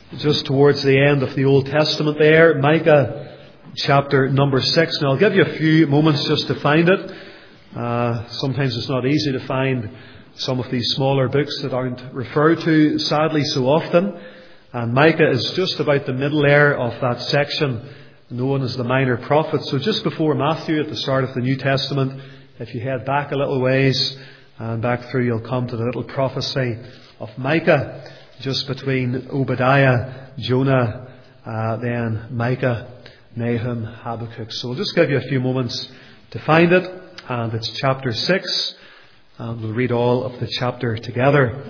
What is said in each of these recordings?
just towards the end of the Old Testament there, Micah chapter number 6. Now I'll give you a few moments just to find it. Sometimes it's not easy to find some of these smaller books that aren't referred to, sadly, so often. And Micah is just about the middle there of that section known as the Minor Prophets. So just before Matthew at the start of the New Testament, if you head back a little ways and back through, you'll come to the little prophecy of Micah, just between Obadiah, Jonah, then Micah, Nahum, Habakkuk. So we'll just give you a few moments to find it. And it's chapter 6. And we'll read all of the chapter together.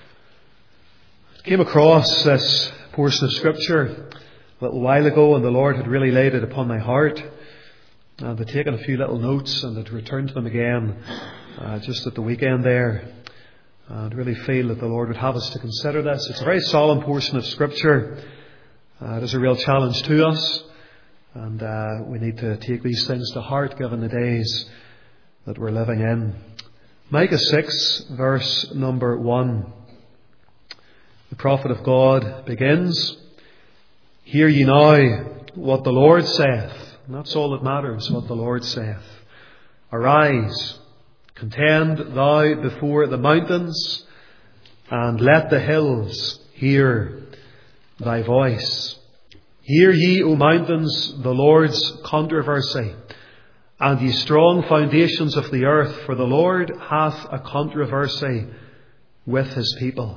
I came across this portion of Scripture a little while ago, and the Lord had really laid it upon my heart. And I'd taken a few little notes and had returned to them again just at the weekend there. And really feel that the Lord would have us to consider this. It's a very solemn portion of Scripture. It is a real challenge to us. And we need to take these things to heart given the days that we're living in. Micah 6, verse number 1. The prophet of God begins, "Hear ye now what the Lord saith." And that's all that matters, what the Lord saith. "Arise, contend thou before the mountains, and let the hills hear thy voice. Hear ye, O mountains, the Lord's controversy, and ye strong foundations of the earth, for the Lord hath a controversy with his people,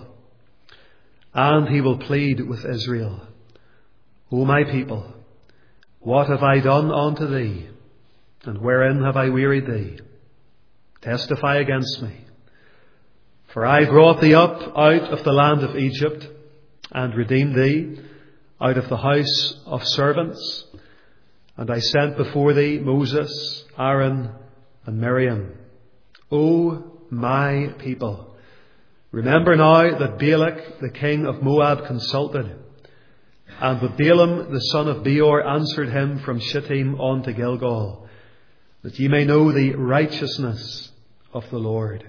and he will plead with Israel. O my people, what have I done unto thee, and wherein have I wearied thee? Testify against me. For I brought thee up out of the land of Egypt, and redeemed thee out of the house of servants. And I sent before thee Moses, Aaron, and Miriam. O my people, remember now that Balak, the king of Moab, consulted, and that Balaam, the son of Beor, answered him from Shittim unto Gilgal, that ye may know the righteousness of the Lord.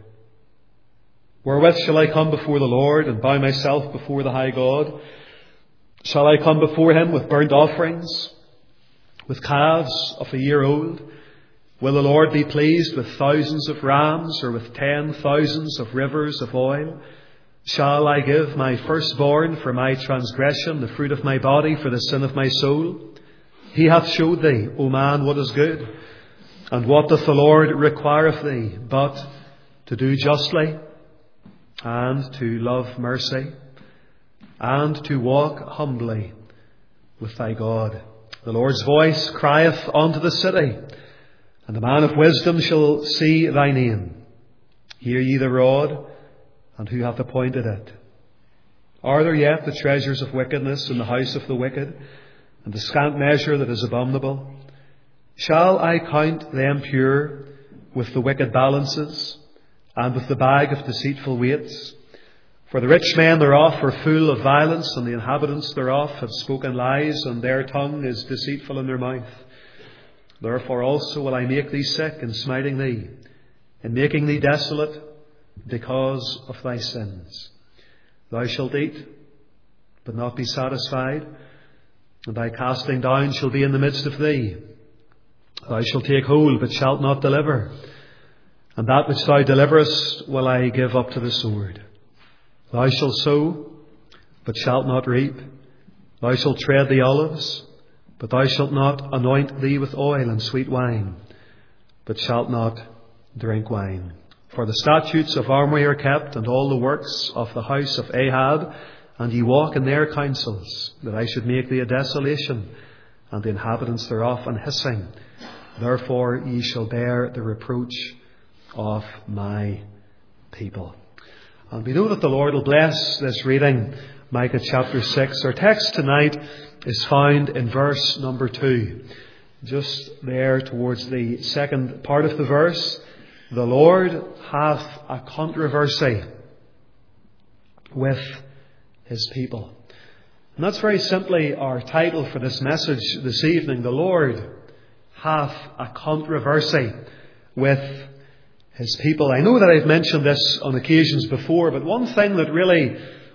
Wherewith shall I come before the Lord, and bow myself before the high God? Shall I come before him with burnt offerings, with calves of a year old? Will the Lord be pleased with thousands of rams, or with 10,000s of rivers of oil? Shall I give my firstborn for my transgression, the fruit of my body for the sin of my soul? He hath showed thee, O man, what is good. And what doth the Lord require of thee, but to do justly, and to love mercy, and to walk humbly with thy God? The Lord's voice crieth unto the city, and the man of wisdom shall see thy name. Hear ye the rod, and who hath appointed it? Are there yet the treasures of wickedness in the house of the wicked, and the scant measure that is abominable? Shall I count them pure with the wicked balances, and with the bag of deceitful weights? For the rich men thereof are full of violence, and the inhabitants thereof have spoken lies, and their tongue is deceitful in their mouth. Therefore also will I make thee sick in smiting thee, in making thee desolate, because of thy sins. Thou shalt eat, but not be satisfied, and thy casting down shall be in the midst of thee. Thou shalt take hold, but shalt not deliver, and that which thou deliverest will I give up to the sword. Thou shalt sow, but shalt not reap. Thou shalt tread the olives, but thou shalt not anoint thee with oil and sweet wine, but shalt not drink wine. For the statutes of Omri are kept, and all the works of the house of Ahab, and ye walk in their counsels, that I should make thee a desolation, and the inhabitants thereof an hissing. Therefore ye shall bear the reproach of my people. And we know that the Lord will bless this reading, Micah chapter 6. Our text tonight is found in verse number 2. Just there towards the second part of the verse. The Lord hath a controversy with his people. And that's very simply our title for this message this evening. The Lord hath a controversy with his people. I know that I've mentioned this on occasions before, but one thing that really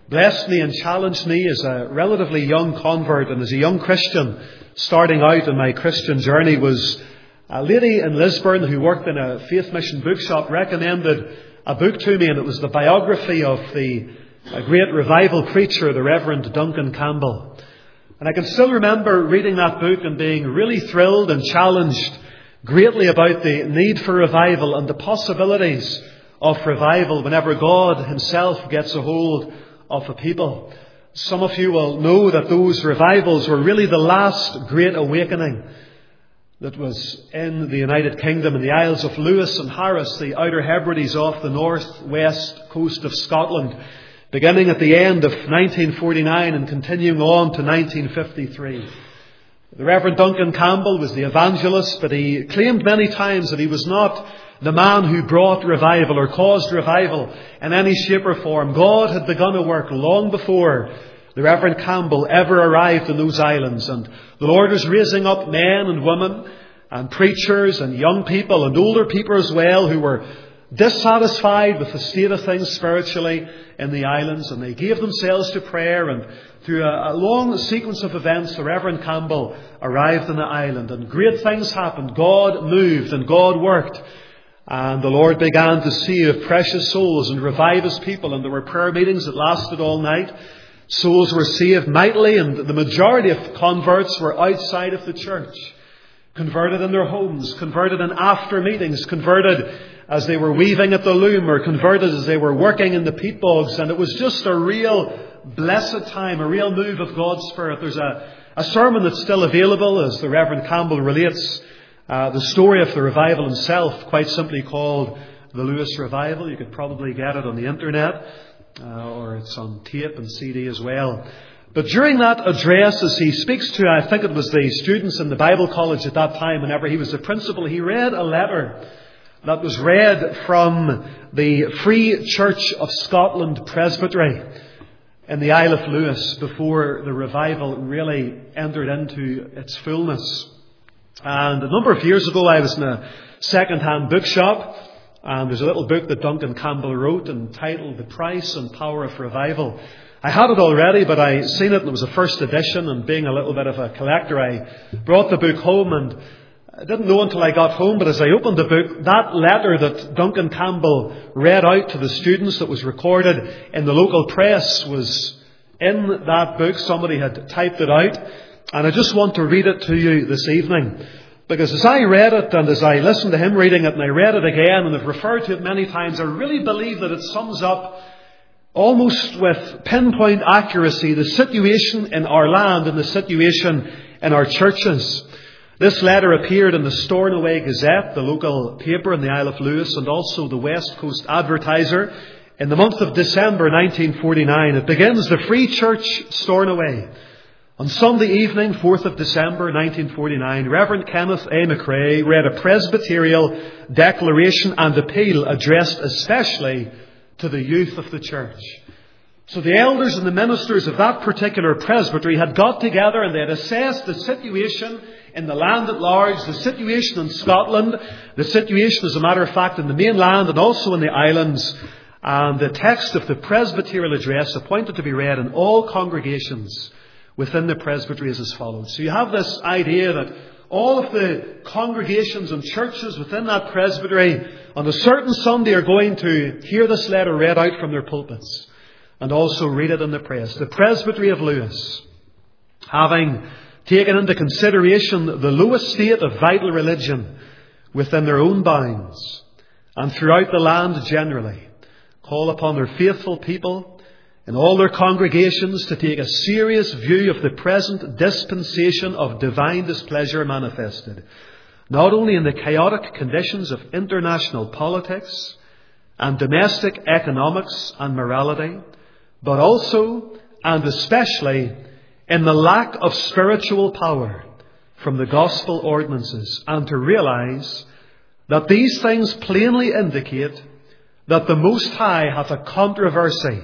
blessed me and challenged me as a relatively young convert and as a young Christian starting out in my Christian journey was a lady in Lisburn who worked in a Faith Mission bookshop recommended a book to me, and it was the biography of the great revival preacher, the Reverend Duncan Campbell. And I can still remember reading that book and being really thrilled and challenged greatly about the need for revival and the possibilities of revival whenever God Himself gets a hold of a people. Some of you will know that those revivals were really the last great awakening that was in the United Kingdom, in the Isles of Lewis and Harris, the Outer Hebrides off the north-west coast of Scotland, beginning at the end of 1949 and continuing on to 1953. The Reverend Duncan Campbell was the evangelist, but he claimed many times that he was not the man who brought revival or caused revival in any shape or form. God had begun a work long before the Reverend Campbell ever arrived in those islands, and the Lord was raising up men and women and preachers and young people and older people as well who were dissatisfied with the state of things spiritually in the islands, and they gave themselves to prayer, and through a long sequence of events the Reverend Campbell arrived on the island and great things happened. God moved and God worked, and the Lord began to save precious souls and revive His people, and there were prayer meetings that lasted all night. Souls were saved mightily, and the majority of converts were outside of the church, converted in their homes, converted in after meetings, converted as they were weaving at the loom, or converted as they were working in the peat bogs. And it was just a real blessed time, a real move of God's Spirit. There's a sermon that's still available, as the Reverend Campbell relates the story of the revival himself, quite simply called The Lewis Revival. You could probably get it on the internet, or it's on tape and CD as well. But during that address, as he speaks to, I think it was the students in the Bible college at that time, whenever he was the principal, he read a letter that was read from the Free Church of Scotland Presbytery in the Isle of Lewis before the revival really entered into its fullness. And a number of years ago, I was in a second-hand bookshop, and there's a little book that Duncan Campbell wrote entitled The Price and Power of Revival. I had it already, but I seen it and it was a first edition, and being a little bit of a collector, I brought the book home, and I didn't know until I got home, but as I opened the book, that letter that Duncan Campbell read out to the students that was recorded in the local press was in that book. Somebody had typed it out, and I just want to read it to you this evening. Because as I read it, and as I listened to him reading it, and I read it again, and I've referred to it many times, I really believe that it sums up almost with pinpoint accuracy the situation in our land and the situation in our churches. This letter appeared in the Stornoway Gazette, the local paper in the Isle of Lewis, and also the West Coast Advertiser in the month of December 1949. It begins, "The Free Church, Stornoway. On Sunday evening, 4th of December 1949, Reverend Kenneth A. McRae read a Presbyterial declaration and appeal addressed especially to the youth of the church." So the elders and the ministers of that particular presbytery had got together and they had assessed the situation in the land at large, the situation in Scotland, the situation, as a matter of fact, in the mainland and also in the islands. And the text of the Presbyterial address appointed to be read in all congregations within the presbytery is as follows. So you have this idea that all of the congregations and churches within that presbytery on a certain Sunday are going to hear this letter read out from their pulpits and also read it in the press. The Presbytery of Lewis, having taken into consideration the lowest state of vital religion within their own bounds and throughout the land generally, call upon their faithful people in all their congregations to take a serious view of the present dispensation of divine displeasure manifested, not only in the chaotic conditions of international politics and domestic economics and morality, but also and especially in the lack of spiritual power from the gospel ordinances, and to realize that these things plainly indicate that the Most High hath a controversy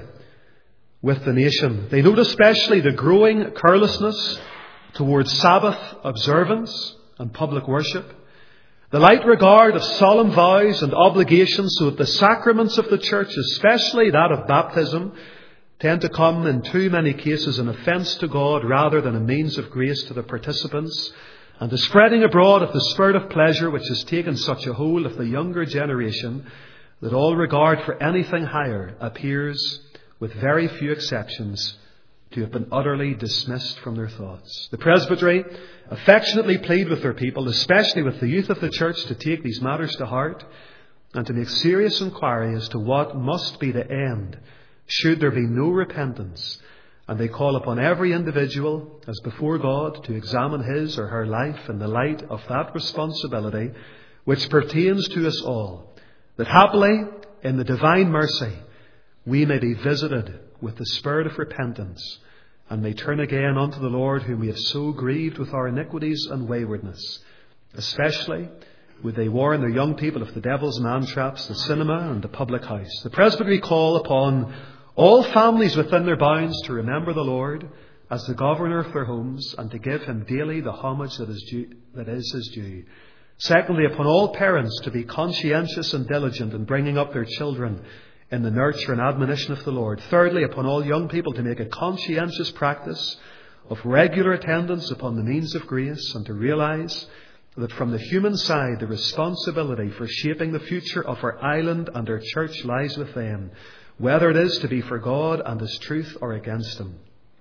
with the nation. They note especially the growing carelessness towards Sabbath observance and public worship, the light regard of solemn vows and obligations, so that the sacraments of the church, especially that of baptism, tend to come in too many cases an offence to God rather than a means of grace to the participants, and the spreading abroad of the spirit of pleasure which has taken such a hold of the younger generation that all regard for anything higher appears, with very few exceptions, to have been utterly dismissed from their thoughts. The presbytery affectionately plead with their people, especially with the youth of the church, to take these matters to heart and to make serious inquiry as to what must be the end should there be no repentance. And they call upon every individual, as before God, to examine his or her life in the light of that responsibility which pertains to us all, that happily, in the divine mercy, we may be visited with the spirit of repentance, and may turn again unto the Lord, whom we have so grieved with our iniquities and waywardness. Especially would they warn their young people of the devil's man-traps, the cinema and the public house. The presbytery call upon all families within their bounds to remember the Lord as the governor of their homes, and to give him daily the homage that is his due. Secondly, upon all parents to be conscientious and diligent in bringing up their children in the nurture and admonition of the Lord. Thirdly, upon all young people to make a conscientious practice of regular attendance upon the means of grace, and to realize that from the human side the responsibility for shaping the future of our island and our church lies with them, whether it is to be for God and His truth or against Him.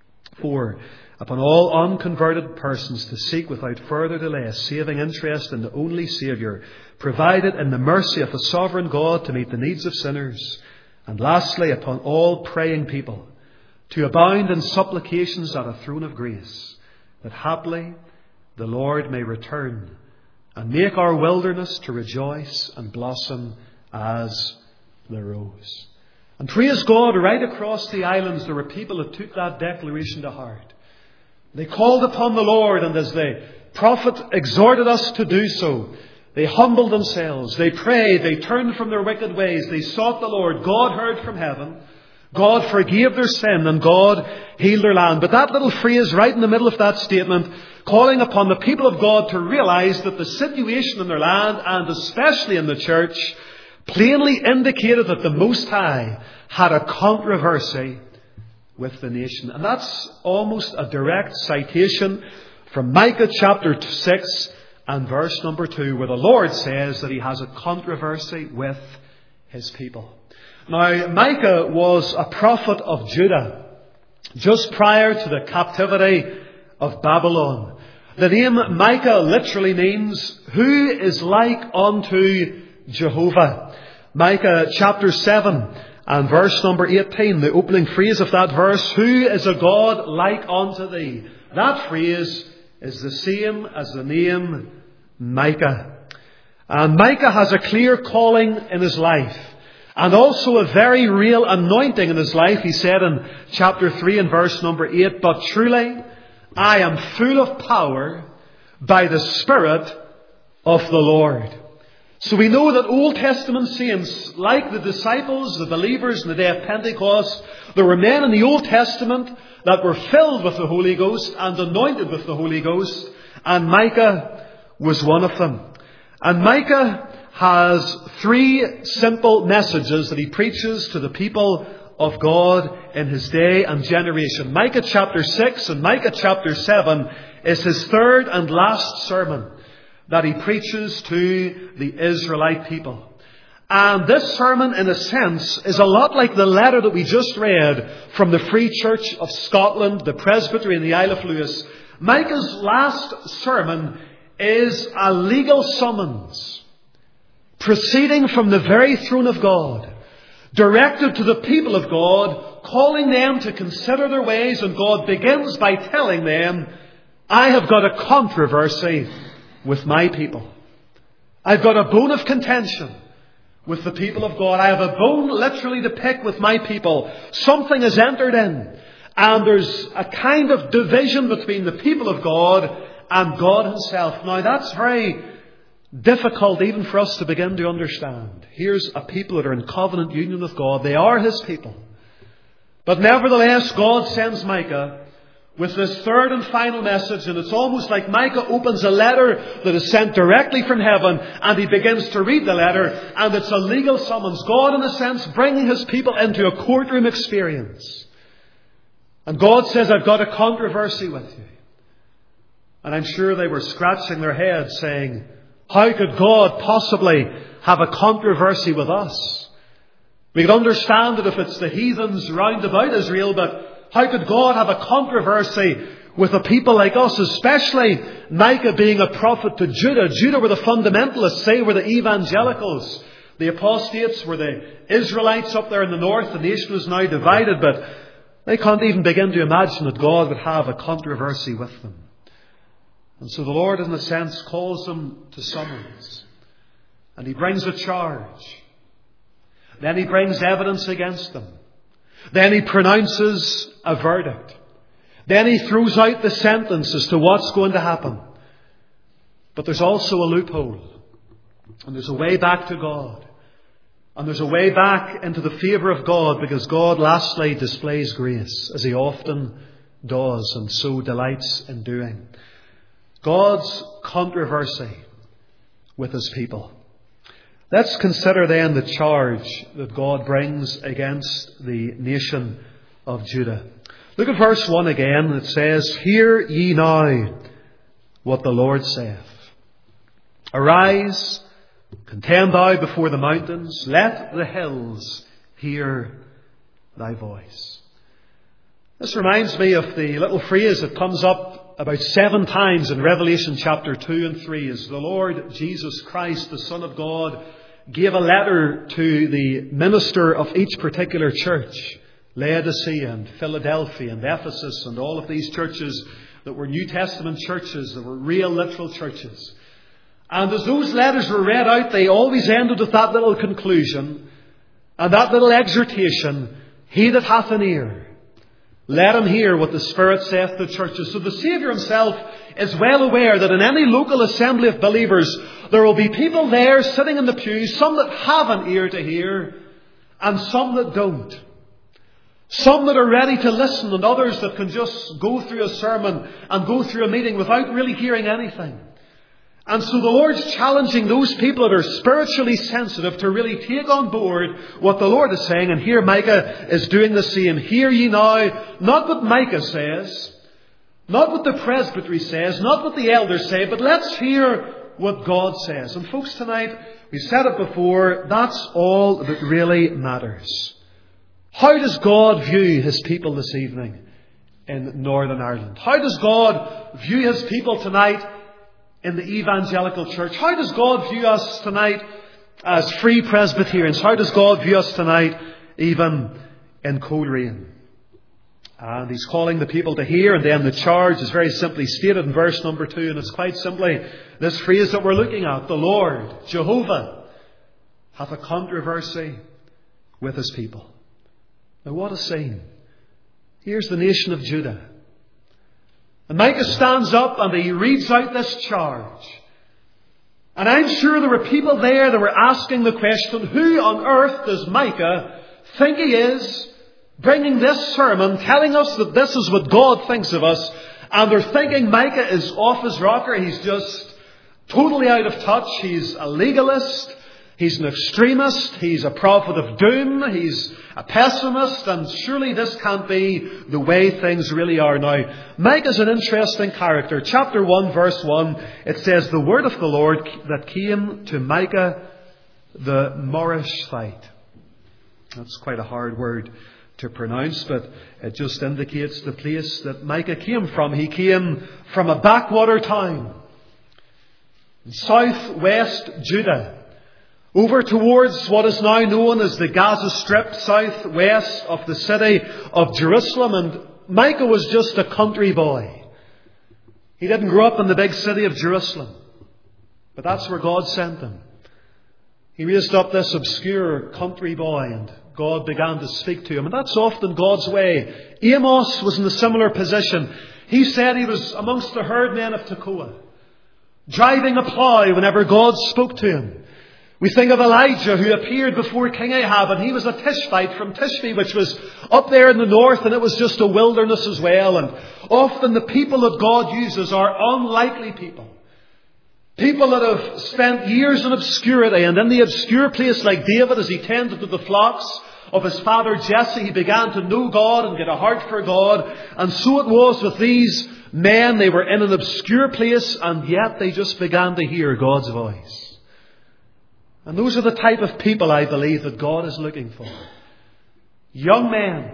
4. Upon all unconverted persons to seek without further delay a saving interest in the only Saviour, provided in the mercy of the sovereign God to meet the needs of sinners. And lastly, upon all praying people to abound in supplications at a throne of grace, that haply the Lord may return and make our wilderness to rejoice and blossom as the rose. And praise God, right across the islands there were people that took that declaration to heart. They called upon the Lord, and as the prophet exhorted us to do so, they humbled themselves, they prayed, they turned from their wicked ways, they sought the Lord. God heard from heaven, God forgave their sin, and God healed their land. But that little phrase right in the middle of that statement, calling upon the people of God to realize that the situation in their land, and especially in the church, plainly indicated that the Most High had a controversy with the nation. And that's almost a direct citation from Micah chapter 6 and verse number 2, where the Lord says that He has a controversy with His people. Now, Micah was a prophet of Judah, just prior to the captivity of Babylon. The name Micah literally means, who is like unto Jehovah? Micah chapter 7 and verse number 18, the opening phrase of that verse, who is a God like unto thee? That phrase is the same as the name Micah. And Micah has a clear calling in his life, and also a very real anointing in his life. He said in chapter 3 and verse number 8, but truly I am full of power by the Spirit of the Lord. So we know that Old Testament saints, like the disciples, the believers in the day of Pentecost, there were men in the Old Testament that were filled with the Holy Ghost and anointed with the Holy Ghost, and Micah was one of them. And Micah has 3 simple messages that he preaches to the people of God in his day and generation. Micah chapter 6 and Micah chapter 7 is his third and last sermon that he preaches to the Israelite people. And this sermon, in a sense, is a lot like the letter that we just read from the Free Church of Scotland, the Presbytery in the Isle of Lewis. Micah's last sermon is a legal summons, proceeding from the very throne of God, directed to the people of God, calling them to consider their ways, and God begins by telling them, I have got a controversy with my people. I've got a bone of contention with the people of God. I have a bone literally to pick with my people. Something has entered in, and there's a kind of division between the people of God and God Himself. Now that's very difficult even for us to begin to understand. Here's a people that are in covenant union with God. They are His people. But nevertheless, God sends Micah with this third and final message, and it's almost like Micah opens a letter that is sent directly from heaven, and he begins to read the letter, and it's a legal summons. God, in a sense, bringing His people into a courtroom experience. And God says, I've got a controversy with you. And I'm sure they were scratching their heads saying, how could God possibly have a controversy with us? We could understand it if it's the heathens round about Israel, but how could God have a controversy with a people like us, especially Micah being a prophet to Judah? Judah were the fundamentalists, they were the evangelicals. The apostates were the Israelites up there in the north. The nation was now divided, but they can't even begin to imagine that God would have a controversy with them. And so the Lord, in a sense, calls them to summons. And He brings a charge. Then He brings evidence against them. Then He pronounces a verdict. Then He throws out the sentence as to what's going to happen. But there's also a loophole. And there's a way back to God. And there's a way back into the favour of God, because God lastly displays grace, as He often does and so delights in doing. God's controversy with His people. Let's consider then the charge that God brings against the nation of Judah. Look at verse 1 again. It says, hear ye now what the Lord saith. Arise, contend thou before the mountains, let the hills hear thy voice. This reminds me of the little phrase that comes up about 7 times in Revelation chapter 2 and 3 as the Lord Jesus Christ, the Son of God, gave a letter to the minister of each particular church, Laodicea and Philadelphia and Ephesus and all of these churches that were New Testament churches, that were real literal churches. And as those letters were read out, they always ended with that little conclusion and that little exhortation, he that hath an ear, let him hear what the Spirit saith to the churches. So the Saviour Himself is well aware that in any local assembly of believers, there will be people there sitting in the pews, some that have an ear to hear, and some that don't. Some that are ready to listen, and others that can just go through a sermon and go through a meeting without really hearing anything. And so the Lord's challenging those people that are spiritually sensitive to really take on board what the Lord is saying. And here Micah is doing the same. Hear ye now, not what Micah says, not what the presbytery says, not what the elders say, but let's hear what God says. And folks, tonight, we said it before, that's all that really matters. How does God view His people this evening in Northern Ireland? How does God view His people tonight in the evangelical church? How does God view us tonight as Free Presbyterians? How does God view us tonight even in Coleraine? And He's calling the people to hear, and then the charge is very simply stated in verse number 2, and it's quite simply this phrase that we're looking at. The Lord, Jehovah, hath a controversy with His people. Now what a scene. Here's the nation of Judah. And Micah stands up and he reads out this charge. And I'm sure there were people there that were asking the question, who on earth does Micah think he is, bringing this sermon, telling us that this is what God thinks of us? And they're thinking Micah is off his rocker. He's just totally out of touch. He's a legalist. He's an extremist. He's a prophet of doom. He's a pessimist. And surely this can't be the way things really are now. Micah's an interesting character. Chapter 1, verse 1, it says, the word of the Lord that came to Micah the Morashite. That's quite a hard word to pronounce, but it just indicates the place that Micah came from. He came from a backwater town in southwest Judah, over towards what is now known as the Gaza Strip, southwest of the city of Jerusalem. And Micah was just a country boy. He didn't grow up in the big city of Jerusalem, but that's where God sent him. He raised up this obscure country boy, and God began to speak to him. And that's often God's way. Amos was in a similar position. He said he was amongst the herdmen of Tekoa, driving a plough whenever God spoke to him. We think of Elijah, who appeared before King Ahab, and he was a Tishbite from Tishbe, which was up there in the north, and it was just a wilderness as well. And often the people that God uses are unlikely people. People that have spent years in obscurity, and in the obscure place like David, as he tended to the flocks of his father Jesse, he began to know God and get a heart for God. And so it was with these men. They were in an obscure place, and yet they just began to hear God's voice. And those are the type of people, I believe, that God is looking for. Young men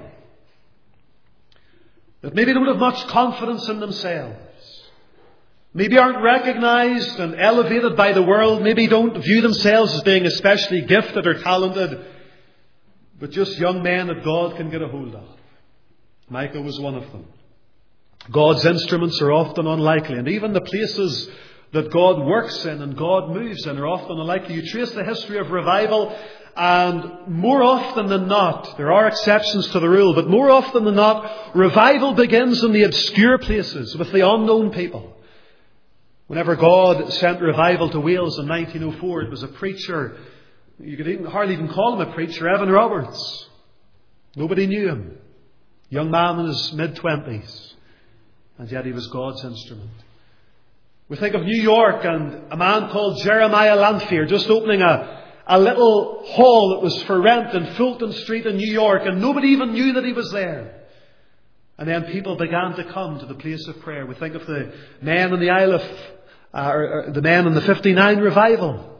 that maybe don't have much confidence in themselves, maybe aren't recognized and elevated by the world, maybe don't view themselves as being especially gifted or talented, but just young men that God can get a hold of. Micah was one of them. God's instruments are often unlikely, and even the places that God works in and God moves in are often unlikely. You trace the history of revival, and more often than not, there are exceptions to the rule, but more often than not, revival begins in the obscure places with the unknown people. Whenever God sent revival to Wales in 1904, it was a preacher, you could hardly even call him a preacher, Evan Roberts. Nobody knew him. Young man in his mid-20s. And yet he was God's instrument. We think of New York and a man called Jeremiah Lanphier just opening a little hall that was for rent in Fulton Street in New York, and nobody even knew that he was there. And then people began to come to the place of prayer. We think of the men in the Isle of, the men in the 59 revival.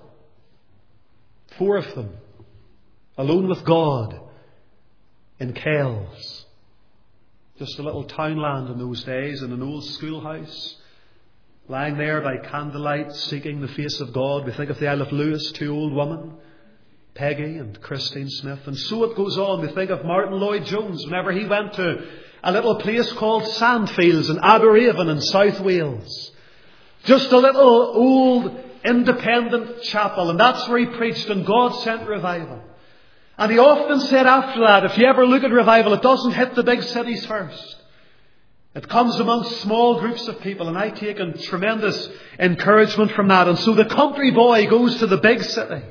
4 of them, alone with God, in Kells. Just a little townland in those days, in an old schoolhouse, lying there by candlelight, seeking the face of God. We think of the Isle of Lewis, 2 old women, Peggy and Christine Smith. And so it goes on. We think of Martin Lloyd-Jones, whenever he went to a little place called Sandfields in Aberavon in South Wales. Just a little old independent chapel, and that's where he preached, and God sent revival. And he often said after that, if you ever look at revival, it doesn't hit the big cities first. It comes amongst small groups of people, and I take tremendous encouragement from that. And so the country boy goes to the big city,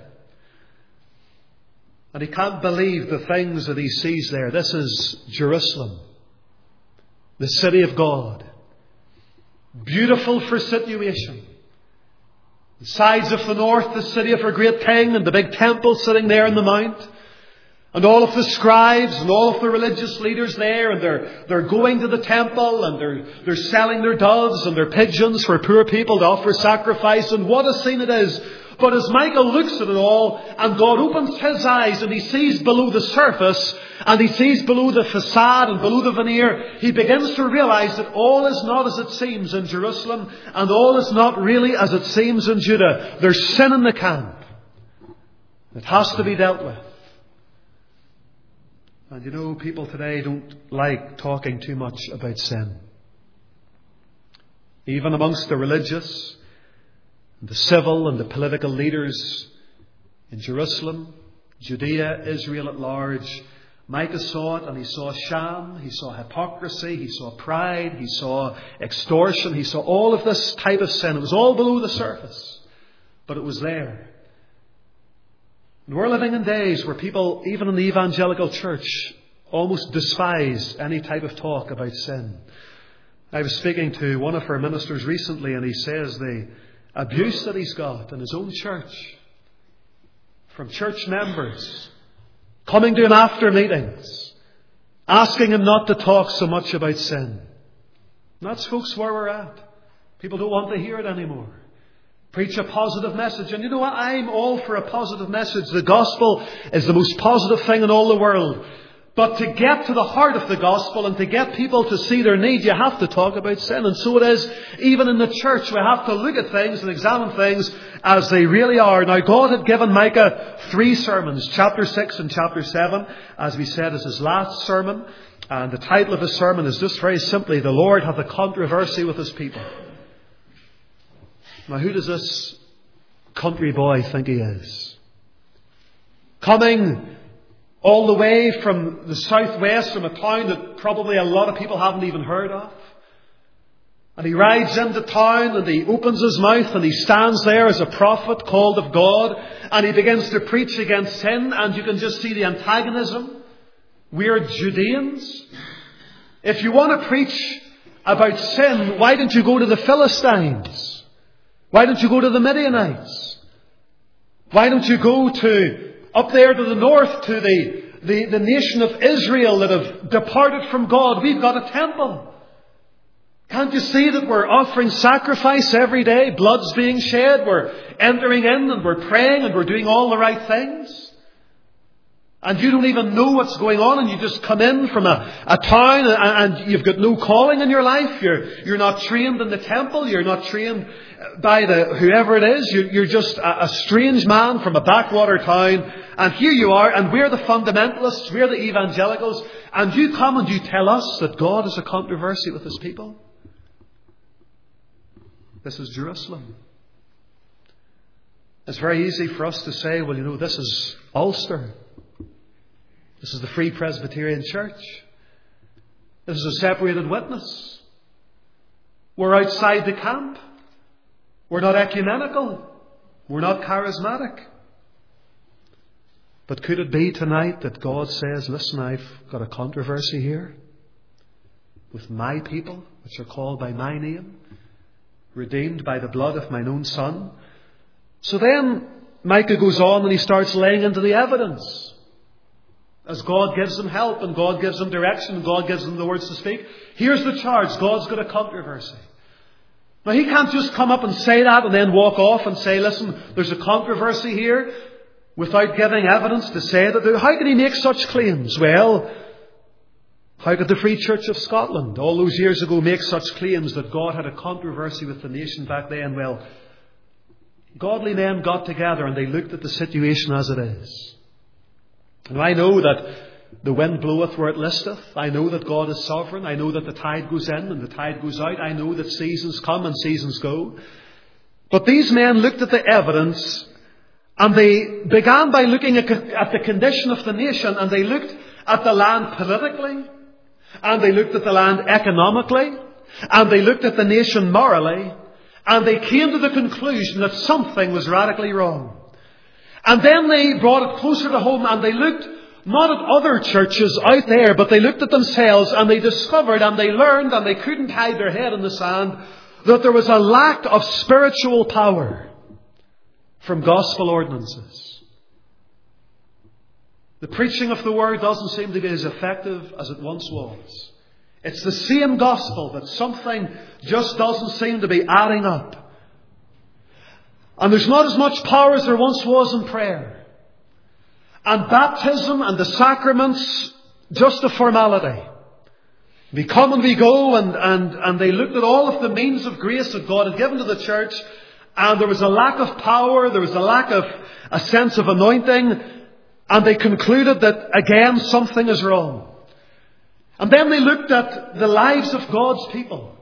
and he can't believe the things that he sees there. This is Jerusalem, the city of God. Beautiful for situation. The sides of the north, the city of our great king, and the big temple sitting there in the mount. And all of the scribes and all of the religious leaders there, and they're going to the temple, and they're selling their doves and their pigeons for poor people to offer sacrifice. And what a scene it is. But as Michael looks at it all, and God opens his eyes, and he sees below the surface, and he sees below the facade and below the veneer, he begins to realize that all is not as it seems in Jerusalem, and all is not really as it seems in Judah. There's sin in the camp. It has to be dealt with. And you know, people today don't like talking too much about sin. Even amongst the religious, the civil and the political leaders in Jerusalem, Judea, Israel at large, Micah saw it, and he saw sham, he saw hypocrisy, he saw pride, he saw extortion, he saw all of this type of sin. It was all below the surface, but it was there. And we're living in days where people, even in the evangelical church, almost despise any type of talk about sin. I was speaking to one of our ministers recently, and he says the abuse that he's got in his own church from church members coming to him after meetings, asking him not to talk so much about sin. And that's, folks, where we're at. People don't want to hear it anymore. Preach a positive message. And you know what? I'm all for a positive message. The gospel is the most positive thing in all the world. But to get to the heart of the gospel and to get people to see their need, you have to talk about sin. And so it is even in the church. We have to look at things and examine things as they really are. Now, God had given Micah 3 sermons, chapter 6 and chapter 7, as we said, is his last sermon. And the title of his sermon is just very simply, The Lord Hath a Controversy with His People. Now, who does this country boy think he is? Coming all the way from the southwest, from a town that probably a lot of people haven't even heard of. And he rides into town, and he opens his mouth, and he stands there as a prophet called of God, and he begins to preach against sin, and you can just see the antagonism. We're Judeans. If you want to preach about sin, why don't you go to the Philistines? Why don't you go to the Midianites? Why don't you go up there to the north to the nation of Israel that have departed from God. We've got a temple. Can't you see that we're offering sacrifice every day? Blood's being shed. We're entering in and we're praying and we're doing all the right things. And you don't even know what's going on, and you just come in from a town and you've got no calling in your life. You're not trained in the temple. You're not trained by whoever it is. You're just a strange man from a backwater town. And here you are, and we're the fundamentalists, we're the evangelicals, and you come and you tell us that God is a controversy with His people. This is Jerusalem. It's very easy for us to say, well, this is Ulster. This is the Free Presbyterian Church. This is a separated witness. We're outside the camp. We're not ecumenical. We're not charismatic. But could it be tonight that God says, listen, I've got a controversy here with my people, which are called by my name, redeemed by the blood of mine own Son? So then Micah goes on and he starts laying into the evidence. As God gives them help and God gives them direction and God gives them the words to speak. Here's the charge. God's got a controversy. Now He can't just come up and say that and then walk off and say, listen, there's a controversy here, without giving evidence to say that. How can He make such claims? Well, how could the Free Church of Scotland all those years ago make such claims that God had a controversy with the nation back then? Well, godly men got together and they looked at the situation as it is. And I know that the wind bloweth where it listeth. I know that God is sovereign. I know that the tide goes in and the tide goes out. I know that seasons come and seasons go. But these men looked at the evidence and they began by looking at the condition of the nation, and they looked at the land politically, and they looked at the land economically, and they looked at the nation morally, and they came to the conclusion that something was radically wrong. And then they brought it closer to home and they looked not at other churches out there, but they looked at themselves and they discovered and they learned, and they couldn't hide their head in the sand, that there was a lack of spiritual power from gospel ordinances. The preaching of the Word doesn't seem to be as effective as it once was. It's the same gospel, but something just doesn't seem to be adding up. And there's not as much power as there once was in prayer. And baptism and the sacraments, just a formality. We come and we go, and they looked at all of the means of grace that God had given to the church, and there was a lack of power, there was a lack of a sense of anointing, and they concluded that again something is wrong. And then they looked at the lives of God's people.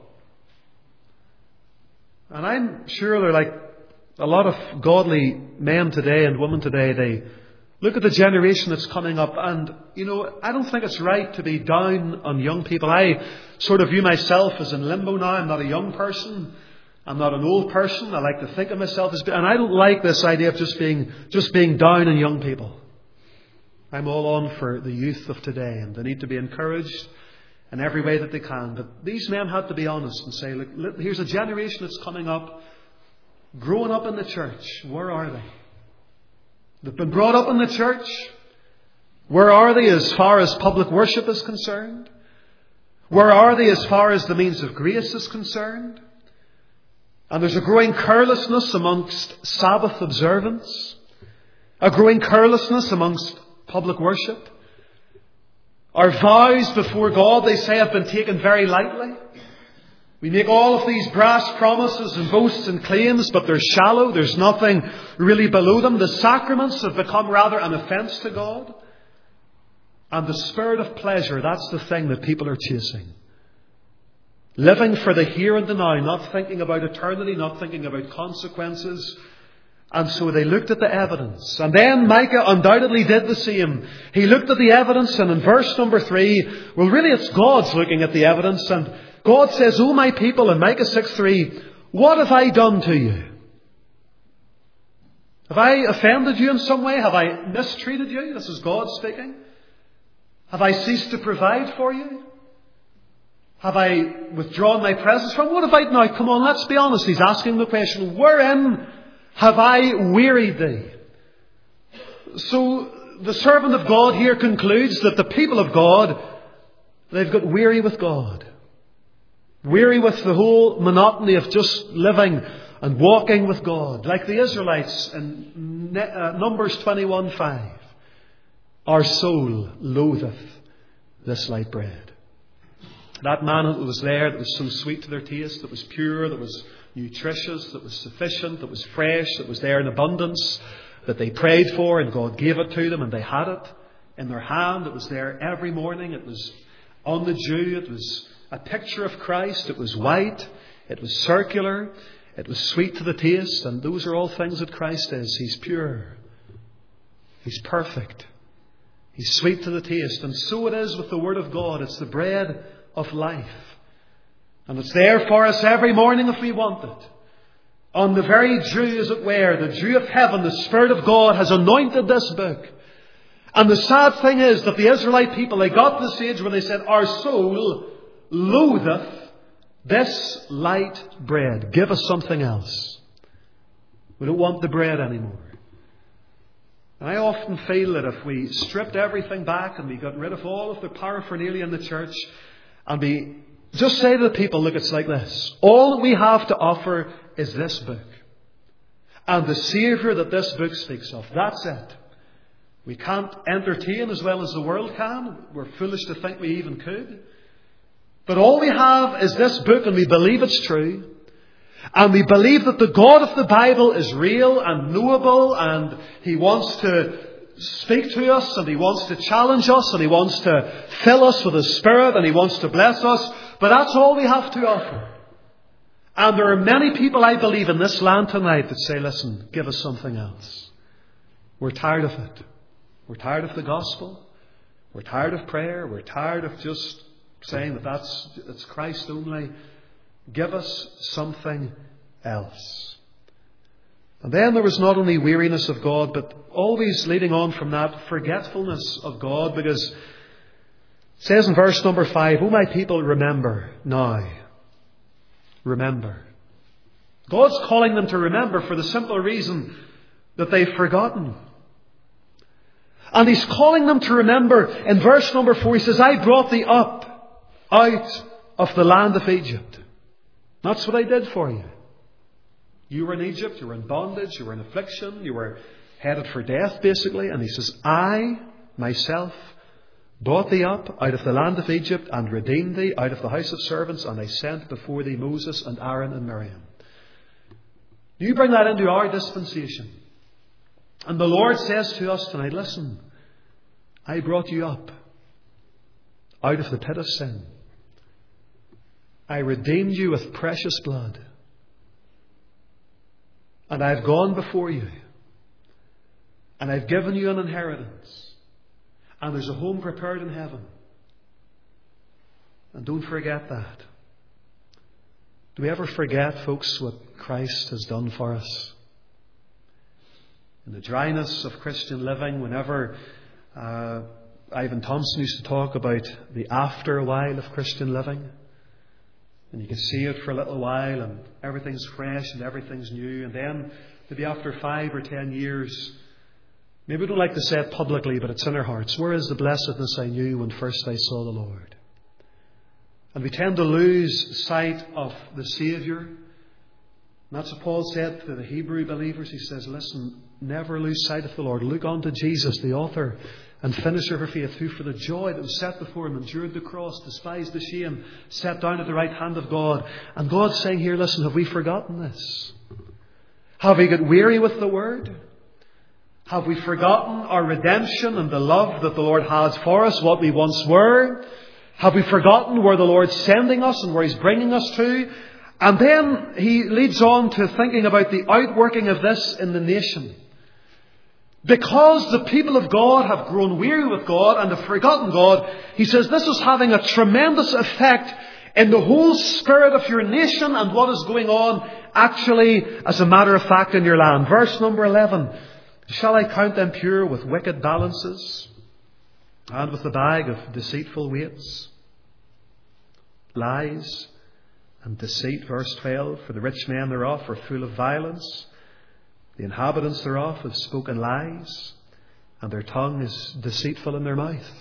And I'm sure they're like a lot of godly men today and women today. They look at the generation that's coming up, and, I don't think it's right to be down on young people. I sort of view myself as in limbo now. I'm not a young person. I'm not an old person. I like to think of myself as, and I don't like this idea of just being down on young people. I'm all on for the youth of today, and they need to be encouraged in every way that they can. But these men had to be honest and say, look, here's a generation that's coming up, growing up in the church. Where are they? They've been brought up in the church. Where are they as far as public worship is concerned? Where are they as far as the means of grace is concerned? And there's a growing carelessness amongst Sabbath observance. A growing carelessness amongst public worship. Our vows before God, they say, have been taken very lightly. We make all of these brass promises and boasts and claims, but they're shallow. There's nothing really below them. The sacraments have become rather an offence to God. And the spirit of pleasure, that's the thing that people are chasing. Living for the here and the now, not thinking about eternity, not thinking about consequences. And so they looked at the evidence. And then Micah undoubtedly did the same. He looked at the evidence, and in verse number 3, well, really it's God's looking at the evidence, and God says, "O my people," in Micah 6:3, "what have I done to you? Have I offended you in some way? Have I mistreated you?" This is God speaking. "Have I ceased to provide for you? Have I withdrawn my presence from?" What have I... Now, come on, let's be honest. He's asking the question, wherein have I wearied thee? So the servant of God here concludes that the people of God, they've got weary with God. Weary with the whole monotony of just living and walking with God. Like the Israelites in Numbers 21:5. Our soul loatheth this light bread. That manna that was there, that was so sweet to their taste, that was pure, that was nutritious, that was sufficient, that was fresh, that was there in abundance, that they prayed for and God gave it to them and they had it in their hand. It was there every morning. It was on the dew. It was a picture of Christ. It was white. It was circular. It was sweet to the taste. And those are all things that Christ is. He's pure. He's perfect. He's sweet to the taste. And so it is with the Word of God. It's the bread of life. And it's there for us every morning if we want it. On the very dew, as it were, the dew of heaven, the Spirit of God has anointed this book. And the sad thing is that the Israelite people, they got to the stage where they said, our soul loatheth this light bread. Give us something else. We don't want the bread anymore. And I often feel that if we stripped everything back and we got rid of all of the paraphernalia in the church and we just say to the people, look, it's like this. All that we have to offer is this book. And the Saviour that this book speaks of. That's it. We can't entertain as well as the world can. We're foolish to think we even could. But all we have is this book, and we believe it's true. And we believe that the God of the Bible is real and knowable, and He wants to speak to us, and He wants to challenge us, and He wants to fill us with His Spirit, and He wants to bless us. But that's all we have to offer. And there are many people, I believe, in this land tonight that say, listen, give us something else. We're tired of it. We're tired of the gospel. We're tired of prayer. We're tired of just saying that it's Christ only. Give us something else. And then there was not only weariness of God, but always leading on from that, forgetfulness of God, because it says in verse number 5, O my people, remember now. Remember. God's calling them to remember for the simple reason that they've forgotten. And He's calling them to remember. In verse number 4, He says, I brought thee up out of the land of Egypt. That's what I did for you. You were in Egypt, you were in bondage, you were in affliction, you were headed for death, basically. And He says, I, myself, brought thee up out of the land of Egypt and redeemed thee out of the house of servants, and I sent before thee Moses and Aaron and Miriam. You bring that into our dispensation. And the Lord says to us tonight, listen, I brought you up out of the pit of sin. I redeemed you with precious blood. And I've gone before you. And I've given you an inheritance. And there's a home prepared in heaven. And don't forget that. Do we ever forget, folks, what Christ has done for us? In the dryness of Christian living, whenever Ivan Thompson used to talk about the after a while of Christian living, and you can see it for a little while and everything's fresh and everything's new, and then maybe after 5 or 10 years, maybe we don't like to say it publicly, but it's in our hearts. Where is the blessedness I knew when first I saw the Lord? And we tend to lose sight of the Saviour. And that's what Paul said to the Hebrew believers. He says, listen, never lose sight of the Lord. Look on to Jesus, the author and finisher of our faith, who for the joy that was set before Him endured the cross, despised the shame, sat down at the right hand of God. And God's saying here, listen, have we forgotten this? Have we got weary with the Word? Have we forgotten our redemption and the love that the Lord has for us, what we once were? Have we forgotten where the Lord's sending us and where He's bringing us to? And then he leads on to thinking about the outworking of this in the nation. Because the people of God have grown weary with God and have forgotten God, he says this is having a tremendous effect in the whole spirit of your nation and what is going on actually, as a matter of fact, in your land. Verse number 11. Shall I count them pure with wicked balances and with the bag of deceitful weights? Lies and deceit, verse 12, for the rich men thereof are full of violence. The inhabitants thereof have spoken lies. and their tongue is deceitful in their mouth.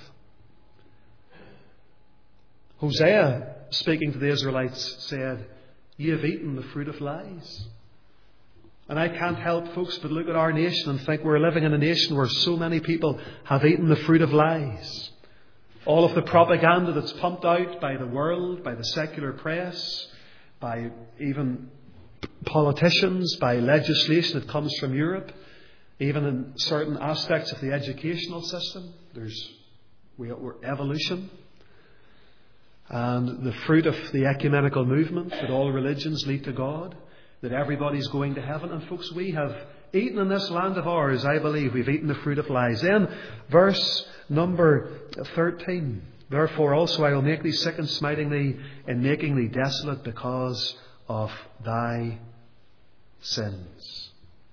Hosea, speaking to the Israelites, said, "Ye have eaten the fruit of lies." And I can't help, folks, but look at our nation and think we're living in a nation where so many people have eaten the fruit of lies. All of the propaganda that's pumped out by the world, by the secular press, by even politicians, by legislation that comes from Europe, even in certain aspects of the educational system, we're evolution. And the fruit of the ecumenical movement, that all religions lead to God, that everybody's going to heaven. And folks, we have eaten in this land of ours, I believe, we've eaten the fruit of lies. Then, verse number 13. "Therefore also I will make thee sick in smiting thee, and making thee desolate because of thy sins."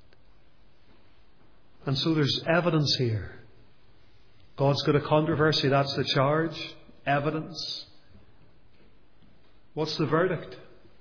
And so there's evidence here. God's got a controversy, that's the charge. Evidence. What's the verdict?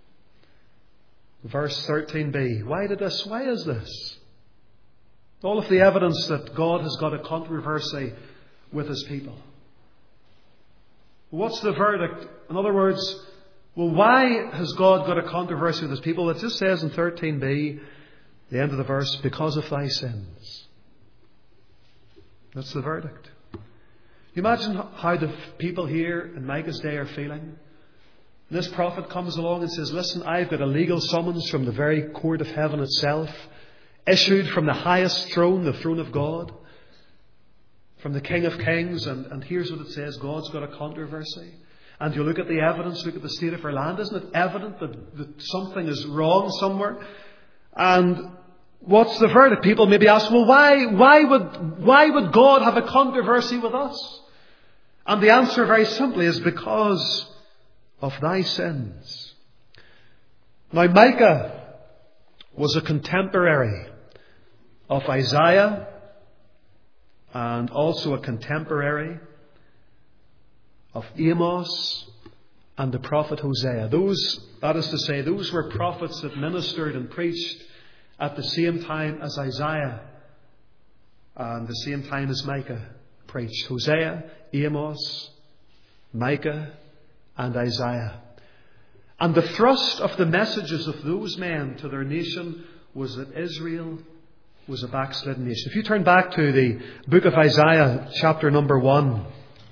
Verse 13b. Why is this? All of the evidence that God has got a controversy with His people. What's the verdict? In other words, why has God got a controversy with His people? It just says in 13b, the end of the verse, "because of thy sins." That's the verdict. You imagine how the people here in Micah's day are feeling? This prophet comes along and says, "Listen, I've got a legal summons from the very court of heaven itself, issued from the highest throne, the throne of God, from the King of Kings, and here's what it says, God's got a controversy." And you look at the evidence, look at the state of our land, isn't it evident that something is wrong somewhere? And what's the verdict? People maybe ask, well, why would God have a controversy with us? And the answer very simply is because of thy sins. Now, Micah was a contemporary of Isaiah and also a contemporary of Amos and the prophet Hosea. That is to say, those were prophets that ministered and preached at the same time as Isaiah and the same time as Micah preached. Hosea, Amos, Micah, and Isaiah. And the thrust of the messages of those men to their nation was that Israel was a backslidden nation. If you turn back to the book of Isaiah, chapter number 1,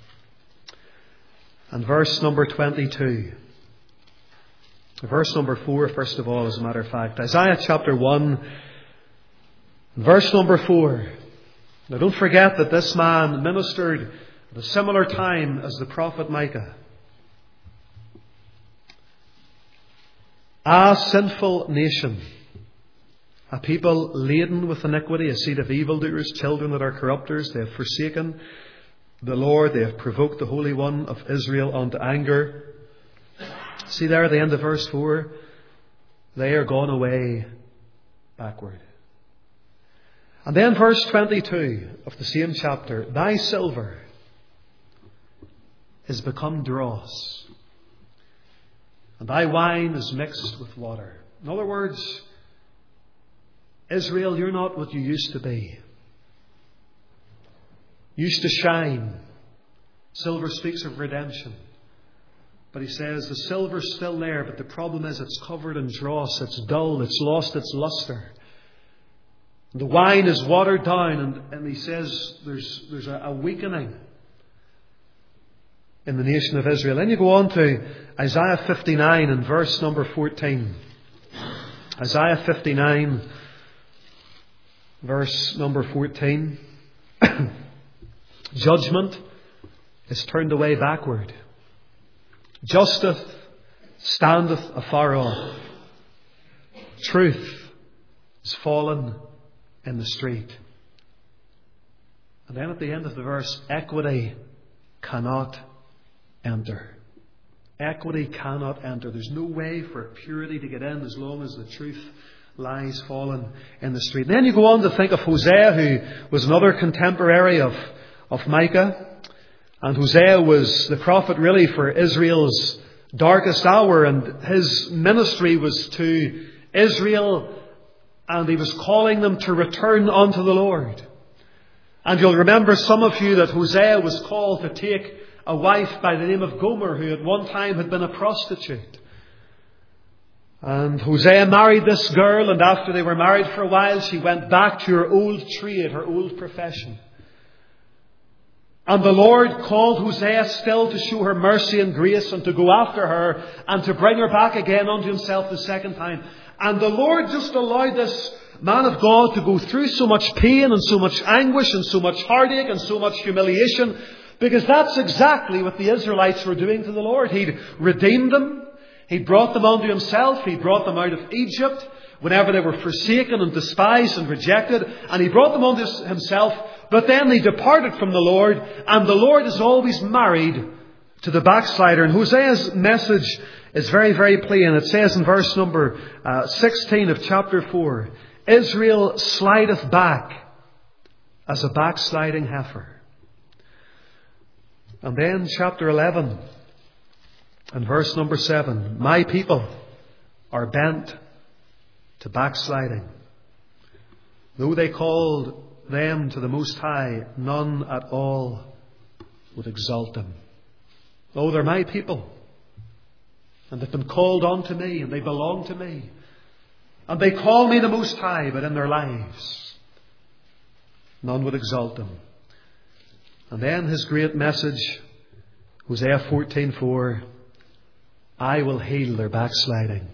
and verse number 22. Verse number 4, first of all, as a matter of fact. Isaiah chapter 1, verse number 4. Now don't forget that this man ministered at a similar time as the prophet Micah. "Ah, sinful nation, a people laden with iniquity, a seed of evildoers, children that are corrupters, they have forsaken the Lord, they have provoked the Holy One of Israel unto anger." See there at the end of verse 4, they are gone away backward. And then verse 22 of the same chapter, "Thy silver is become dross, and thy wine is mixed with water." In other words, Israel, you're not what you used to be. Used to shine. Silver speaks of redemption. But he says the silver's still there, but the problem is it's covered in dross, it's dull, it's lost its luster. The wine is watered down, and he says there's a weakening in the nation of Israel. Then you go on to Isaiah 59 and verse number 14. Isaiah 59, verse number 14. "Judgment is turned away backward. Justice standeth afar off. Truth is fallen in the street." And then at the end of the verse, equity cannot enter. Equity cannot enter. There's no way for purity to get in as long as the truth lies fallen in the street. And then you go on to think of Hosea, who was another contemporary of Micah. And Hosea was the prophet really for Israel's darkest hour, and his ministry was to Israel, and he was calling them to return unto the Lord. And you'll remember, some of you, that Hosea was called to take a wife by the name of Gomer, who at one time had been a prostitute. And Hosea married this girl, and after they were married for a while, she went back to her old trade, her old profession. And the Lord called Hosea still to show her mercy and grace, and to go after her, and to bring her back again unto himself the second time. And the Lord just allowed this man of God to go through so much pain and so much anguish and so much heartache and so much humiliation, because that's exactly what the Israelites were doing to the Lord. He'd redeemed them. He brought them unto himself. He brought them out of Egypt whenever they were forsaken and despised and rejected. And he brought them unto himself. But then they departed from the Lord. And the Lord is always married to the backslider. And Hosea's message is very, very plain. It says in verse number 16 of chapter 4, Israel slideth back as a backsliding heifer. And then chapter 11 and verse number 7, my people are bent to backsliding. Though they called them to the Most High, none at all would exalt them. Oh, they're my people. And they've been called unto me, and they belong to me. And they call me the Most High, but in their lives, none would exalt them. And then his great message, Hosea 14:4, I will heal their backsliding.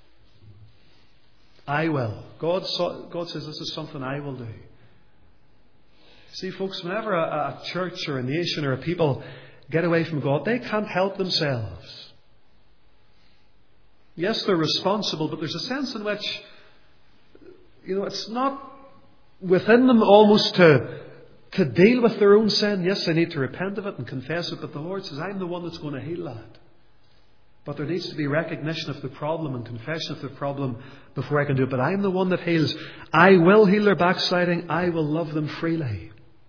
I will. God says this is something I will do. See, folks, whenever a church or a nation or a people get away from God, they can't help themselves. Yes, they're responsible, but there's a sense in which, it's not within them almost to deal with their own sin. Yes, they need to repent of it and confess it, but the Lord says, I'm the one that's going to heal that. But there needs to be recognition of the problem and confession of the problem before I can do it. But I'm the one that heals. I will heal their backsliding. I will love them freely.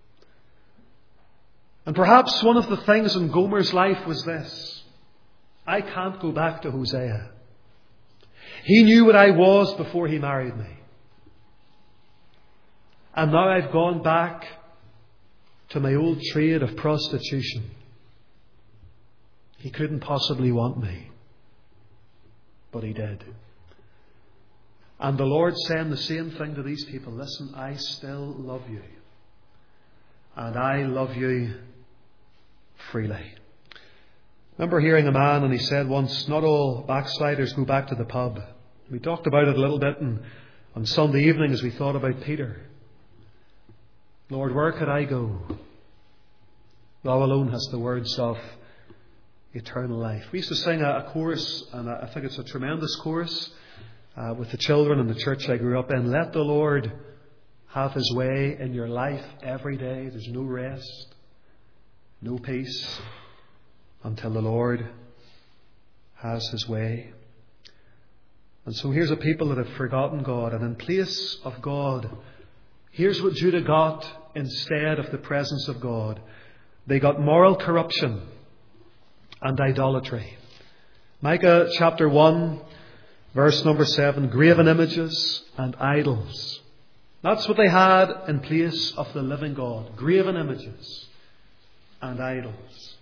And perhaps one of the things in Gomer's life was this. I can't go back to Hosea. He knew what I was before he married me. And now I've gone back to my old trade of prostitution. He couldn't possibly want me. But he did. And the Lord saying the same thing to these people. Listen, I still love you. And I love you freely. I remember hearing a man, and he said once, not all backsliders go back to the pub. We talked about it a little bit on Sunday evening as we thought about Peter. Lord, where could I go? Thou alone hast the words of eternal life. We used to sing a chorus, and I think it's a tremendous chorus, with the children in the church I grew up in. Let the Lord have his way in your life every day. There's no rest, no peace, until the Lord has his way. And so here's a people that have forgotten God, and in place of God, here's what Judah got instead of the presence of God. They got moral corruption and idolatry. Micah chapter 1, verse number 7, graven images and idols. That's what they had in place of the living God. Graven images and idols.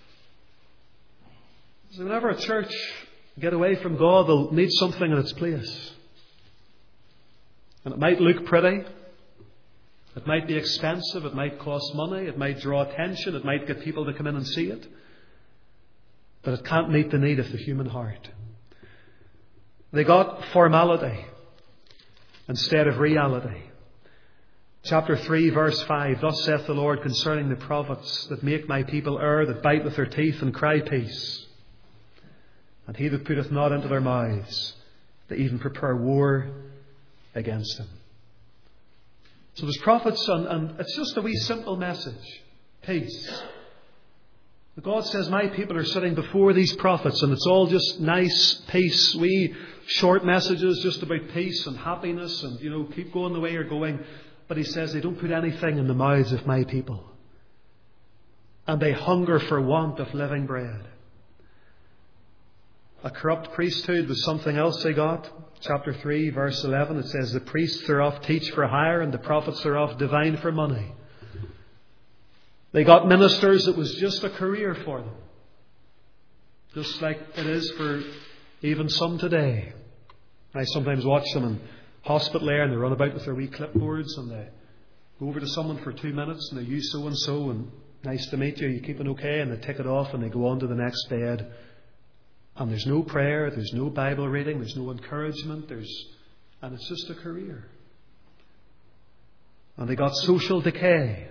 So whenever a church get away from God, they'll need something in its place. And it might look pretty. It might be expensive. It might cost money. It might draw attention. It might get people to come in and see it. But it can't meet the need of the human heart. They got formality instead of reality. Chapter 3, verse 5, thus saith the Lord concerning the prophets that make my people err, that bite with their teeth and cry peace. And he that putteth not into their mouths, they even prepare war against him. So there's prophets, and it's just a wee simple message. Peace. But God says, my people are sitting before these prophets, and it's all just nice peace, wee short messages just about peace and happiness and, keep going the way you're going. But he says they don't put anything in the mouths of my people. And they hunger for want of living bread. A corrupt priesthood was something else they got. Chapter 3, verse 11, it says, the priests thereof teach for hire, and the prophets thereof divine for money. They got ministers that was just a career for them. Just like it is for even some today. I sometimes watch them in hospital there and they run about with their wee clipboards and they go over to someone for 2 minutes and they use so and so and nice to meet you, you keeping okay? And they tick it off and they go on to the next bed. And there's no prayer, there's no Bible reading, there's no encouragement, and it's just a career. And they got social decay.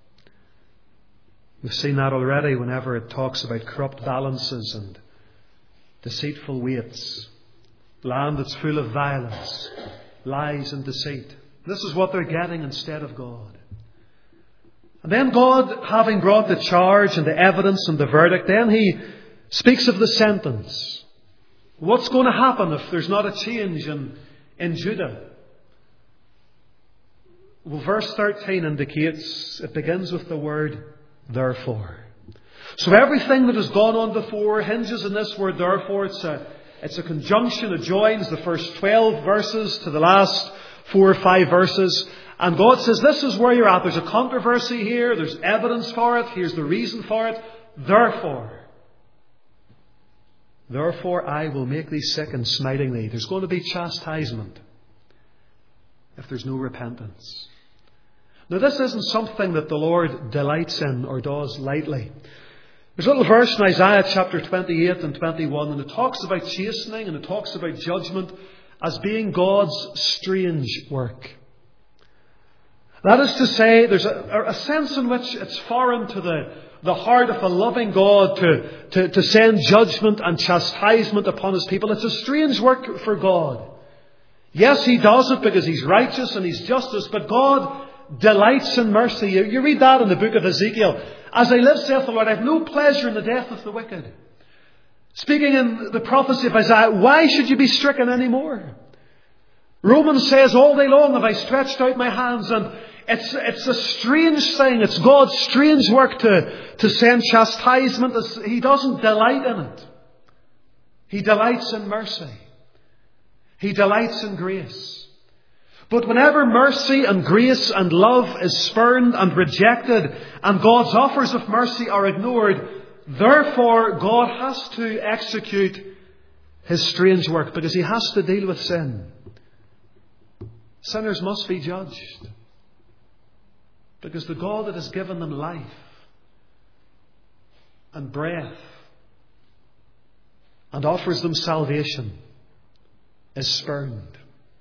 We've seen that already whenever it talks about corrupt balances and deceitful weights. Land that's full of violence, lies and deceit. This is what they're getting instead of God. And then God, having brought the charge and the evidence and the verdict, then He speaks of the sentence. What's going to happen if there's not a change in Judah? Well, verse 13 indicates it begins with the word therefore. So everything that has gone on before hinges on this word therefore. It's a conjunction. It joins the first 12 verses to the last 4 or 5 verses. And God says, this is where you're at. There's a controversy here. There's evidence for it. Here's the reason for it. Therefore I will make thee sick and smiting thee. There's going to be chastisement if there's no repentance. Now this isn't something that the Lord delights in or does lightly. There's a little verse in Isaiah chapter 28 and 21, and it talks about chastening and it talks about judgment as being God's strange work. That is to say, there's a sense in which it's foreign to the heart of a loving God to send judgment and chastisement upon His people. It's a strange work for God. Yes, He does it because He's righteous and He's justice, but God delights in mercy. You read that in the book of Ezekiel. As I live, saith the Lord, I have no pleasure in the death of the wicked. Speaking in the prophecy of Isaiah, why should you be stricken anymore? Romans says, all day long have I stretched out my hands, and it's a strange thing. It's God's strange work to send chastisement. He doesn't delight in it. He delights in mercy. He delights in grace. But whenever mercy and grace and love is spurned and rejected and God's offers of mercy are ignored, therefore God has to execute His strange work because He has to deal with sin. Sinners must be judged because the God that has given them life and breath and offers them salvation is spurned.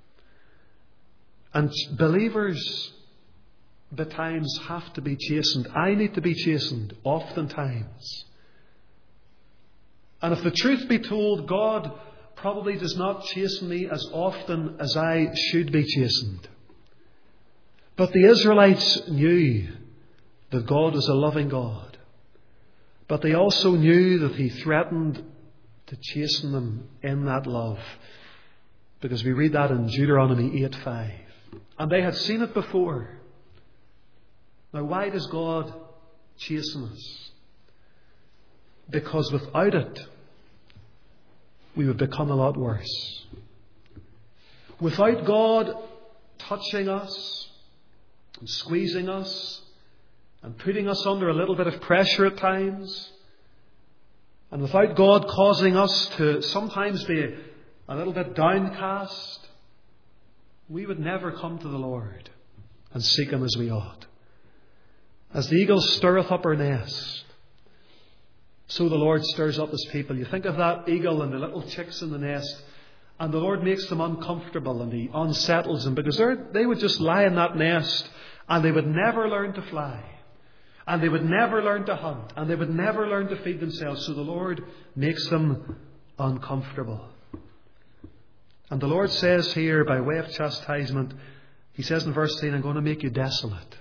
And believers, at times, have to be chastened. I need to be chastened, oftentimes. And if the truth be told, God probably does not chasten me as often as I should be chastened. But the Israelites knew that God was a loving God. But they also knew that He threatened to chasten them in that love. Because we read that in Deuteronomy 8:5. And they had seen it before. Now, why does God chasten us? Because without it, we would become a lot worse. Without God touching us and squeezing us and putting us under a little bit of pressure at times, and without God causing us to sometimes be a little bit downcast, we would never come to the Lord and seek Him as we ought. As the eagle stirreth up her nest, so the Lord stirs up His people. You think of that eagle and the little chicks in the nest, and the Lord makes them uncomfortable and He unsettles them because they would just lie in that nest and they would never learn to fly. And they would never learn to hunt. And they would never learn to feed themselves. So the Lord makes them uncomfortable. And the Lord says here, by way of chastisement, He says in verse 10, I'm going to make you desolate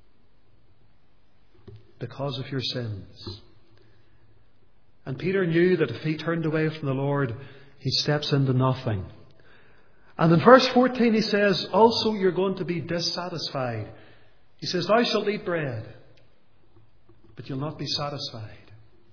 because of your sins. And Peter knew that if he turned away from the Lord, he steps into nothing. And in verse 14 he says, also you're going to be dissatisfied. He says, thou shalt eat bread, but you'll not be satisfied.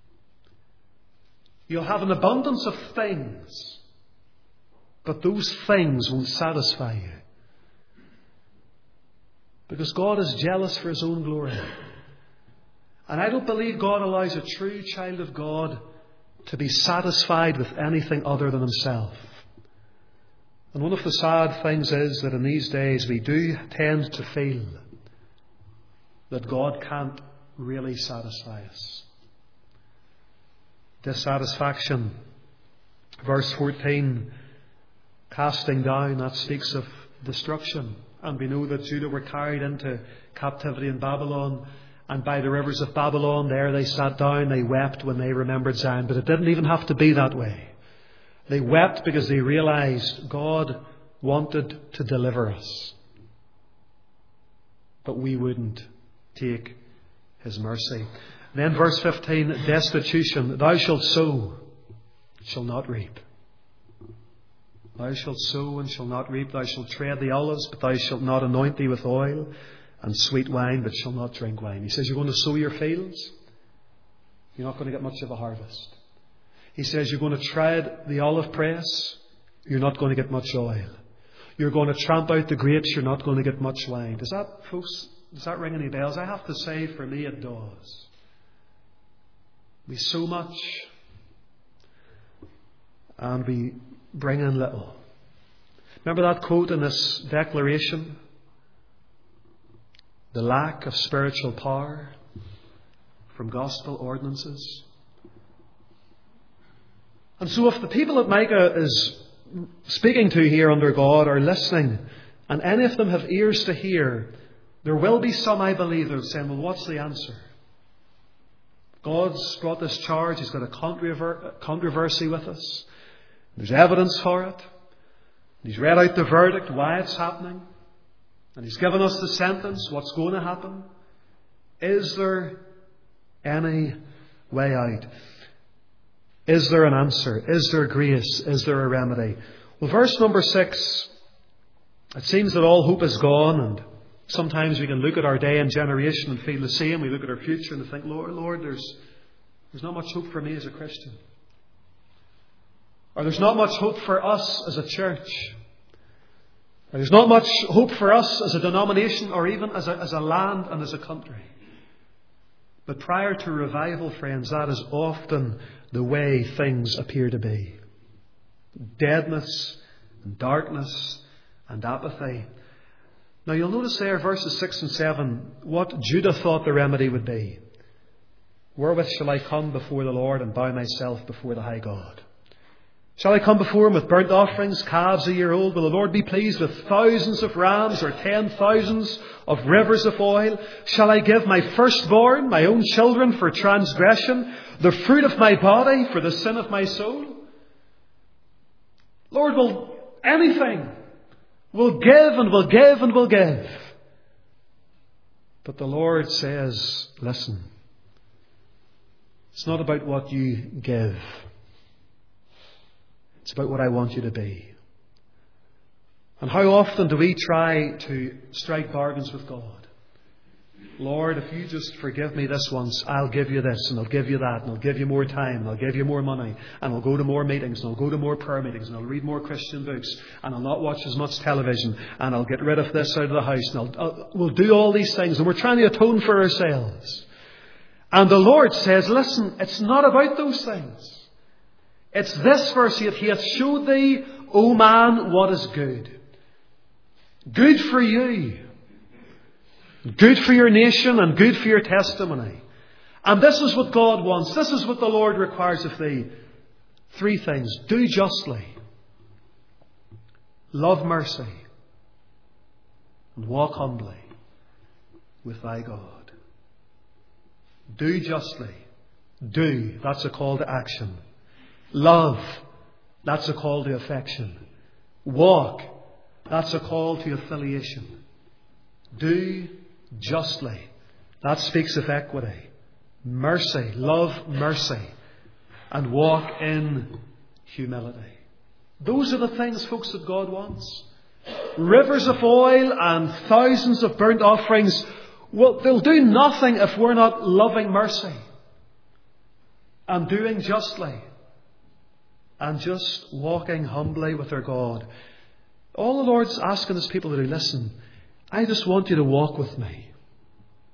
You'll have an abundance of things, but those things won't satisfy you. Because God is jealous for His own glory. And I don't believe God allows a true child of God to be satisfied with anything other than himself. And one of the sad things is that in these days we do tend to feel that God can't really satisfy us. Dissatisfaction. Verse 14, casting down, that speaks of destruction. And we know that Judah were carried into captivity in Babylon. And by the rivers of Babylon, there they sat down, they wept when they remembered Zion. But it didn't even have to be that way. They wept because they realized God wanted to deliver us. But we wouldn't take his mercy. Then verse 15, destitution. Thou shalt sow, shall not reap. Thou shalt sow and shall not reap. Thou shalt tread the olives, but thou shalt not anoint thee with oil, and sweet wine, but shall not drink wine. He says you're going to sow your fields. You're not going to get much of a harvest. He says you're going to tread the olive press. You're not going to get much oil. You're going to tramp out the grapes. You're not going to get much wine. Does that ring any bells? I have to say, for me it does. We sow much and we bring in little. Remember that quote in this declaration? The lack of spiritual power from gospel ordinances. And so if the people that Micah is speaking to here under God are listening, and any of them have ears to hear, there will be some, I believe, that are saying, well, what's the answer? God's brought this charge. He's got a controversy with us. There's evidence for it. He's read out the verdict, why it's happening. And he's given us the sentence, what's going to happen. Is there any way out? Is there an answer? Is there grace? Is there a remedy? Well, verse number 6, it seems that all hope is gone, and sometimes we can look at our day and generation and feel the same. We look at our future and think, Lord, there's not much hope for me as a Christian. Or there's not much hope for us as a church. Or there's not much hope for us as a denomination or even as a land and as a country. But prior to revival, friends, that is often the way things appear to be. Deadness and darkness and apathy. Now you'll notice there, verses 6 and 7, what Judah thought the remedy would be. Wherewith shall I come before the Lord and bow myself before the high God? Shall I come before him with burnt offerings, calves a year old? Will the Lord be pleased with thousands of rams or 10,000s of rivers of oil? Shall I give my firstborn, my own children, for transgression, the fruit of my body for the sin of my soul? Lord, will anything, will give and will give and will give. But the Lord says, listen, it's not about what you give. It's about what I want you to be. And how often do we try to strike bargains with God? Lord, if you just forgive me this once, I'll give you this and I'll give you that and I'll give you more time and I'll give you more money and I'll go to more meetings and I'll go to more prayer meetings and I'll read more Christian books and I'll not watch as much television and I'll get rid of this out of the house and we'll do all these things, and we're trying to atone for ourselves. And the Lord says, listen, it's not about those things. It's this verse here. He hath showed thee, O man, what is good. Good for you. Good for your nation and good for your testimony. And this is what God wants. This is what the Lord requires of thee. 3 things. Do justly. Love mercy. And walk humbly with thy God. Do justly. Do. That's a call to action. Love, that's a call to affection. Walk, that's a call to affiliation. Do justly, that speaks of equity. Mercy, love mercy, and walk in humility. Those are the things, folks, that God wants. Rivers of oil and thousands of burnt offerings, well, they'll do nothing if we're not loving mercy and doing justly. And just walking humbly with our God. All the Lord's asking His people to do, listen, I just want you to walk with me.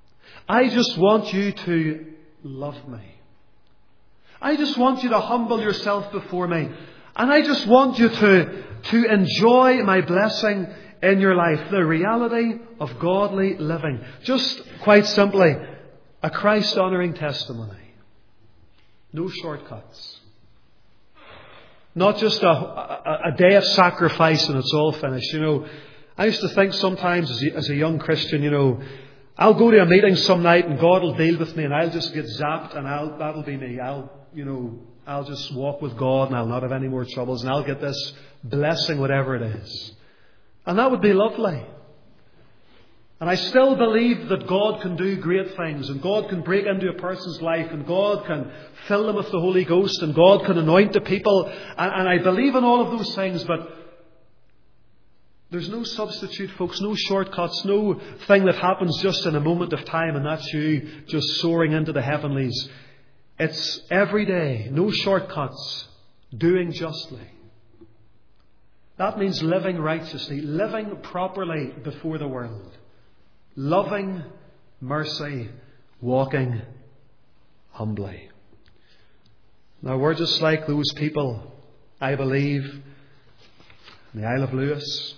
I just want you to love me. I just want you to humble yourself before me. And I just want you to enjoy my blessing in your life. The reality of godly living. Just quite simply, a Christ-honouring testimony. No shortcuts. Not just a day of sacrifice and it's all finished. I used to think sometimes as a young Christian, I'll go to a meeting some night and God will deal with me and I'll just get zapped and that'll be me. I'll just walk with God and I'll not have any more troubles and I'll get this blessing, whatever it is. And that would be lovely. And I still believe that God can do great things and God can break into a person's life and God can fill them with the Holy Ghost and God can anoint the people. And I believe in all of those things, but there's no substitute, folks, no shortcuts, no thing that happens just in a moment of time and that's you just soaring into the heavenlies. It's every day, no shortcuts, doing justly. That means living righteously, living properly before the world. Loving mercy, walking humbly. Now we're just like those people, I believe, in the Isle of Lewis.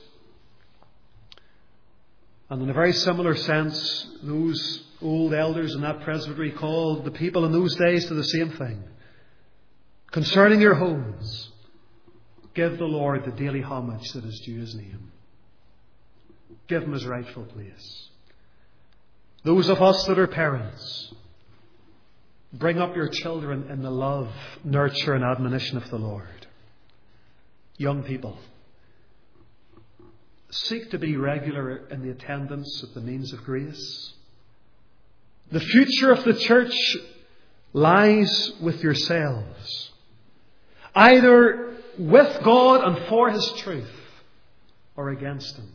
And in a very similar sense, those old elders in that presbytery called the people in those days to the same thing. Concerning your homes, give the Lord the daily homage that is due His name. Give Him His rightful place. Those of us that are parents, bring up your children in the love, nurture and admonition of the Lord. Young people, seek to be regular in the attendance of the means of grace. The future of the church lies with yourselves, either with God and for His truth or against Him.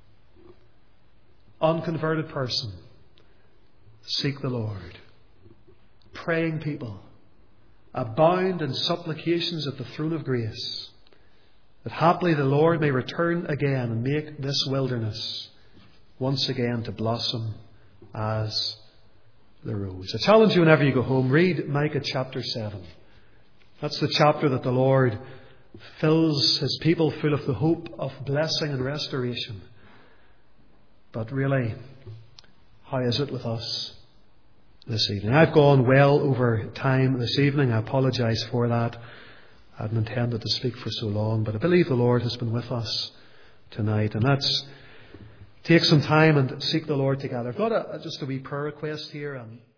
Unconverted person, seek the Lord. Praying people, abound in supplications at the throne of grace, that haply the Lord may return again and make this wilderness once again to blossom as the rose. I challenge you whenever you go home, read Micah chapter 7. That's the chapter that the Lord fills His people full of the hope of blessing and restoration. But really, how is it with us this evening? I've gone well over time this evening. I apologise for that. I hadn't intended to speak for so long, but I believe the Lord has been with us tonight. And let's take some time and seek the Lord together. I've got just a wee prayer request here.